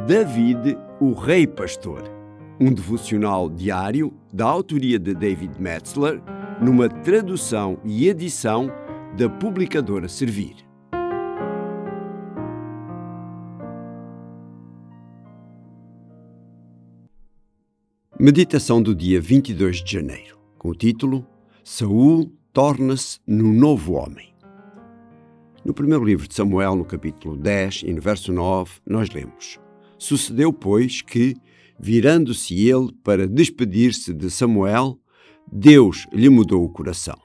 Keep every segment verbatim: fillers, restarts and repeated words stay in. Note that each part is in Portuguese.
David, o Rei Pastor, um devocional diário da autoria de David Metzler, numa tradução e edição da publicadora Servir. Meditação do dia vinte e dois de janeiro, com o título Saul torna-se no novo homem. No primeiro livro de Samuel, no capítulo dez e no verso nove, nós lemos: Sucedeu, pois, que, virando-se ele para despedir-se de Samuel, Deus lhe mudou o coração.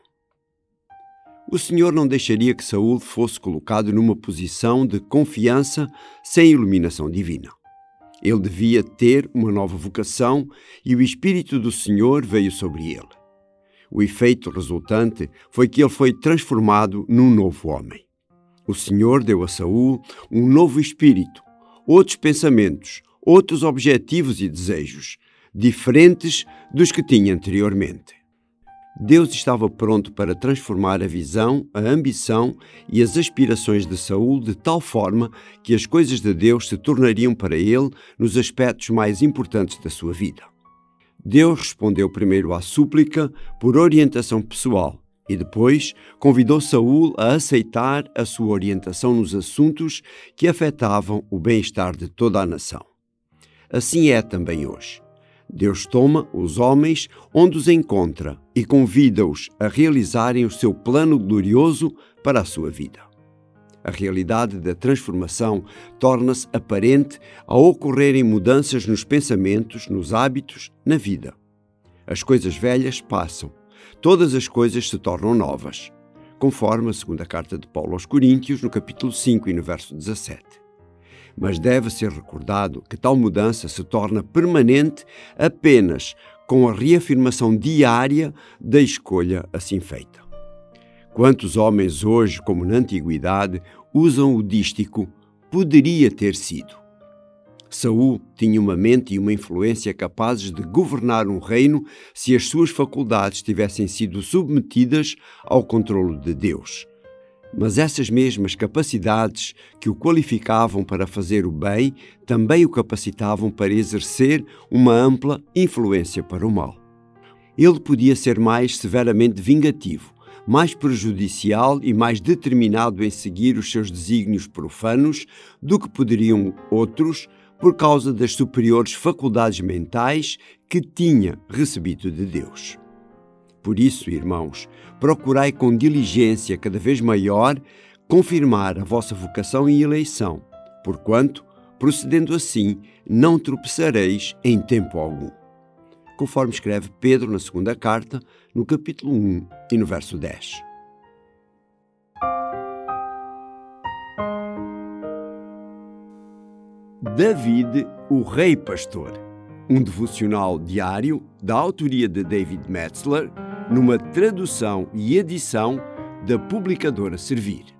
O Senhor não deixaria que Saul fosse colocado numa posição de confiança sem iluminação divina. Ele devia ter uma nova vocação e o Espírito do Senhor veio sobre ele. O efeito resultante foi que ele foi transformado num novo homem. O Senhor deu a Saul um novo espírito, outros pensamentos, outros objetivos e desejos, diferentes dos que tinha anteriormente. Deus estava pronto para transformar a visão, a ambição e as aspirações de Saul de tal forma que as coisas de Deus se tornariam para ele nos aspectos mais importantes da sua vida. Deus respondeu primeiro à súplica por orientação pessoal e depois convidou Saul a aceitar a sua orientação nos assuntos que afetavam o bem-estar de toda a nação. Assim é também hoje. Deus toma os homens onde os encontra e convida-os a realizarem o seu plano glorioso para a sua vida. A realidade da transformação torna-se aparente ao ocorrerem mudanças nos pensamentos, nos hábitos, na vida. As coisas velhas passam, todas as coisas se tornam novas, conforme a segunda carta de Paulo aos Coríntios, no capítulo cinco e no verso dezassete. Mas deve ser recordado que tal mudança se torna permanente apenas com a reafirmação diária da escolha assim feita. Quantos homens hoje, como na antiguidade, usam o dístico poderia ter sido? Saul tinha uma mente e uma influência capazes de governar um reino se as suas faculdades tivessem sido submetidas ao controlo de Deus. Mas essas mesmas capacidades que o qualificavam para fazer o bem também o capacitavam para exercer uma ampla influência para o mal. Ele podia ser mais severamente vingativo, mais prejudicial e mais determinado em seguir os seus desígnios profanos do que poderiam outros por causa das superiores faculdades mentais que tinha recebido de Deus. Por isso, irmãos, procurai com diligência cada vez maior confirmar a vossa vocação e eleição, porquanto, procedendo assim, não tropeçareis em tempo algum. Conforme escreve Pedro na segunda carta, no capítulo um e no verso dez. David, o Rei Pastor, um devocional diário da autoria de David Metzler, numa tradução e edição da publicadora Servir.